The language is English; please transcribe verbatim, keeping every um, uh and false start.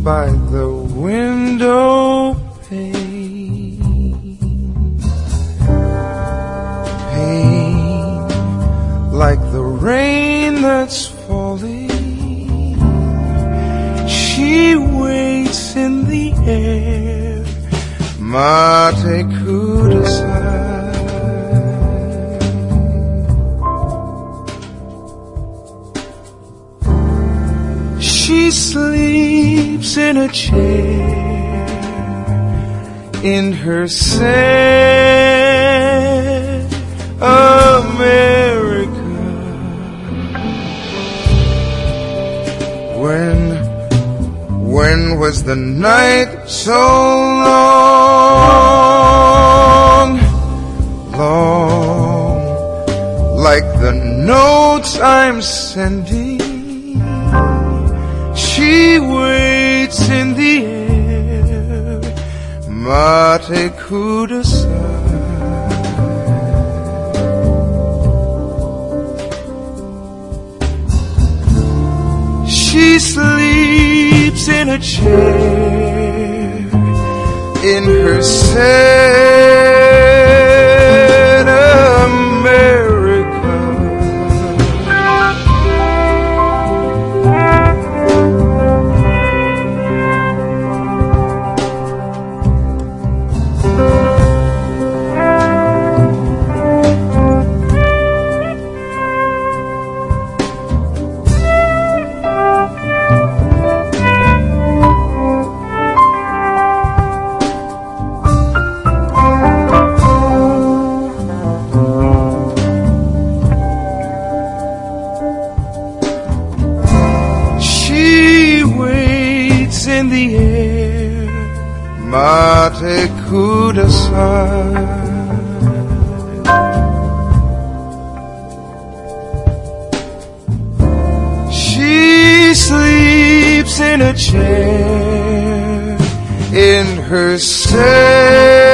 by the window pane, pain like the rain that's falling. She waits in the air, mate kudasai. She sleeps in a chair in her sad America. When, when was the night so long, long, like the notes I'm sending? She waits in the air, mate kudasai. She sleeps in a chair in her sad America. In the air, mate kudasai. She sleeps in a chair in her cell.